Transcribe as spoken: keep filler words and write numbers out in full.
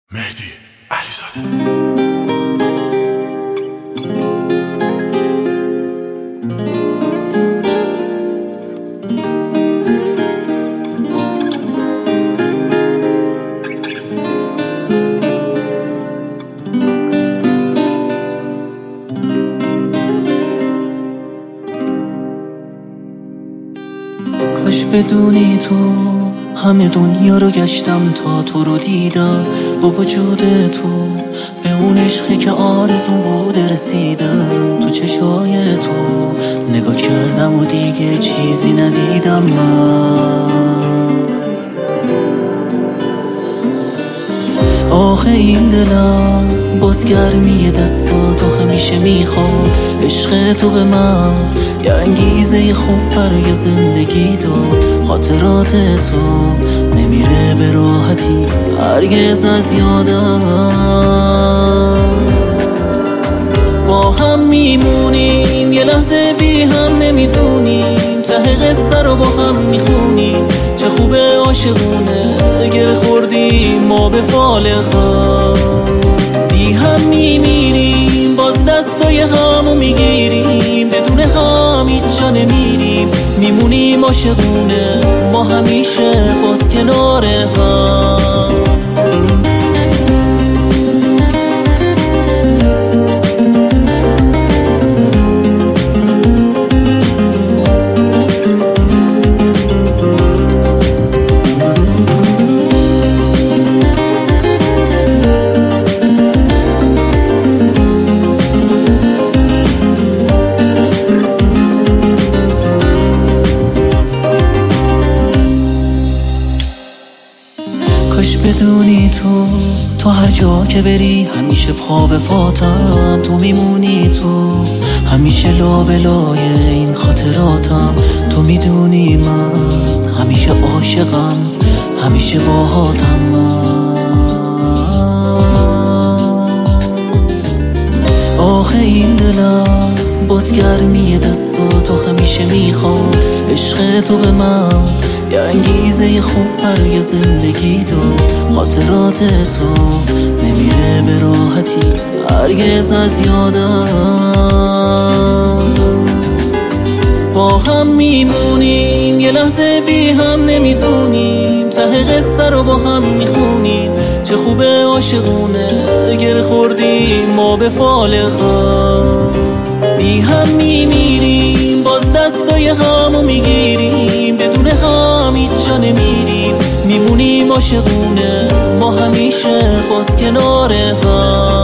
مهدی علیزاده. کاش بدونی تو همه دنیا رو گشتم تا تو رو دیدم، با وجود تو به اون عشقی که آرزون بوده رسیدم. تو چشای تو نگاه کردم و دیگه چیزی ندیدم من. آخه این دلم باز گرمی دستاتو همیشه میخواد. عشق تو به من یه انگیزه خوب برای زندگی داد. خاطرات تو نمیره به راحتی هرگز از یادم. با هم میمونیم یه لحظه بی هم نمیتونیم، ته قصه رو با هم میخونیم. چه خوبه عاشقونه گره خوردیم ما به فال خم. بی هم میمیریم باز دستای همو میگیریم، بدون هم هیچ جا نمیریم. میمونیم عاشقونه ما همیشه باز کنار هم. کاش بدونی تو تو هر جا که بری همیشه پا به پاتم. تو میمونی تو همیشه لابلای این خاطراتم. تو میدونی من همیشه عاشقم همیشه باهاتم من. آخه این دلم باز گرمی دستاتو همیشه میخواد. عشق تو به من یه انگیزه خوب برای زندگی داد. خاطرات تو نمیره به راحتی هرگز از یادم. با هم میمونیم یه لحظه بی هم نمیتونیم، ته قصه رو با هم میخونیم. چه خوبه عاشقونه گره خوردیم ما به فال خم. بی هم میمیریم باز دستای همو میگیریم، بدون هم هیچ جا نمیریم. میمونیم عاشقونه ما همیشه باز کنار هم.